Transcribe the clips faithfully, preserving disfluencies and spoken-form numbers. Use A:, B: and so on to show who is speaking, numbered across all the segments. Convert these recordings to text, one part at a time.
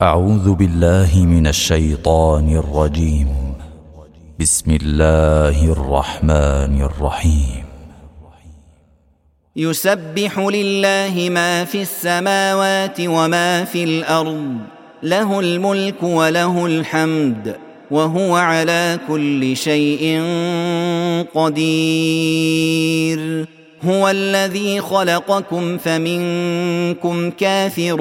A: أعوذ بالله من الشيطان الرجيم. بسم الله الرحمن الرحيم.
B: يسبح لله ما في السماوات وما في الأرض، له الملك وله الحمد، وهو على كل شيء قدير. هو الذي خلقكم فمنكم كافر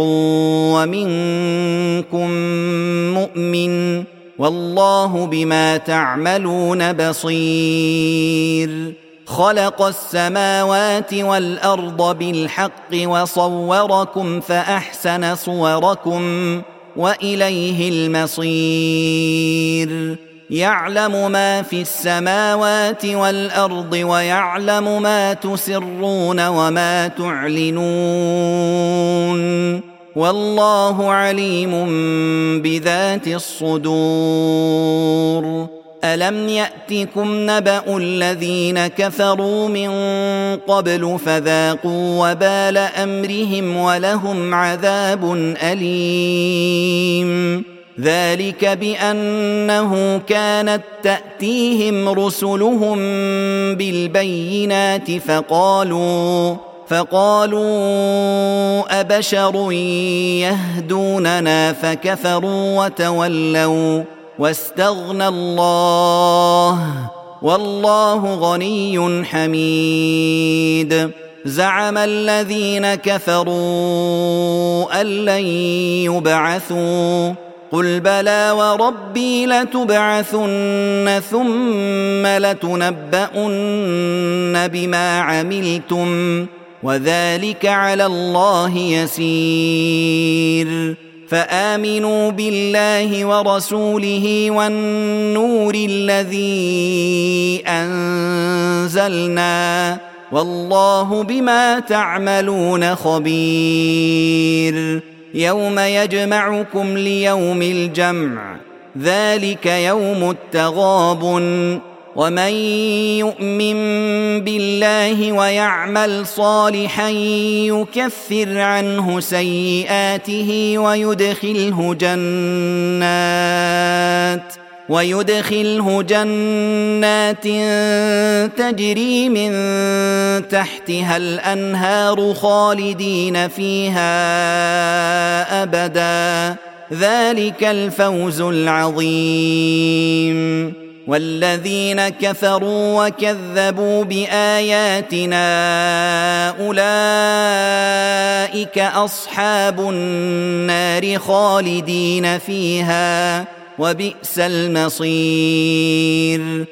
B: ومنكم مؤمن، والله بما تعملون بصير. خلق السماوات والأرض بالحق وصوركم فأحسن صوركم وإليه المصير. يعلم ما في السماوات والأرض ويعلم ما تسرون وما تعلنون، والله عليم بذات الصدور. ألم يأتكم نبأ الذين كفروا من قبل فذاقوا وبال أمرهم ولهم عذاب أليم؟ ذلك بأنه كانت تأتيهم رسلهم بالبينات فقالوا فقالوا أبشر يهدوننا فكفروا وتولوا واستغنى الله، والله غني حميد. زعم الذين كفروا أن لن يبعثوا، قل بلى وربي لتبعثن ثم لتنبؤن بما عملتم، وذلك على الله يسير. فآمنوا بالله ورسوله والنور الذي أنزلنا، والله بما تعملون خبير. يوم يجمعكم ليوم الجمع، ذلك يوم التغابن. ومن يؤمن بالله ويعمل صالحا يكفر عنه سيئاته ويدخله جنات ويدخله جنات تجري من تحتها الأنهار خالدين فيها أبدا، ذلك الفوز العظيم. والذين كفروا وكذبوا بآياتنا أولئك أصحاب النار خالدين فيها، وبئس المصير.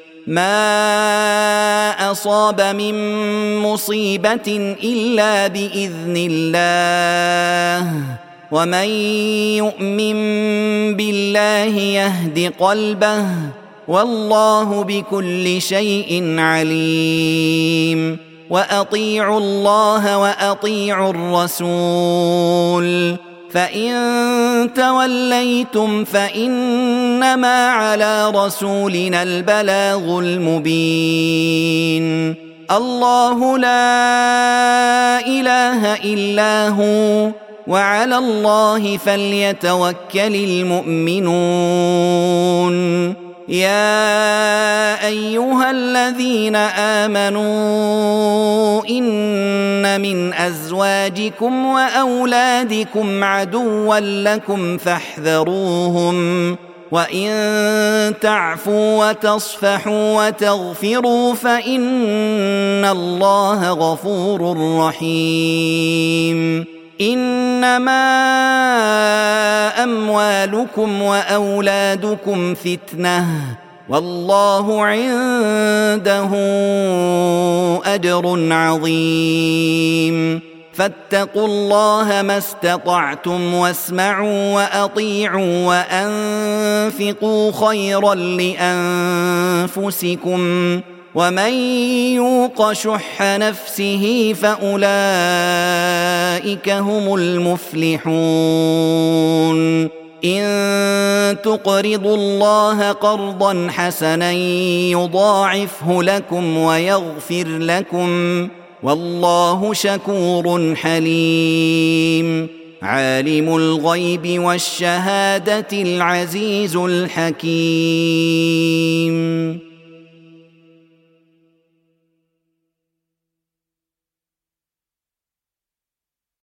B: ما أصاب من مصيبة إلا بإذن الله، ومن يؤمن بالله يهد قلبه، والله بكل شيء عليم. وأطيعوا الله وأطيعوا الرسول، فإن توليتم فإنما على رسولنا البلاغ المبين. الله لا إله إلا هو، وعلى الله فليتوكل المؤمنون. يا أيها الذين آمنوا إن من أزواجكم وأولادكم عدوا لكم فاحذروهم، وإن تعفوا وتصفحوا وتغفروا فإن الله غفور رحيم. إنما أموالكم وأولادكم فتنة، والله عنده أجر عظيم. فاتقوا الله ما استطعتم واسمعوا وأطيعوا وأنفقوا خيرا لأنفسكم، ومن يوق شح نفسه فأولئك هم المفلحون. إن تقرضوا الله قرضا حسنا يضاعفه لكم ويغفر لكم، والله شكور حليم. عالم الغيب والشهادة العزيز الحكيم.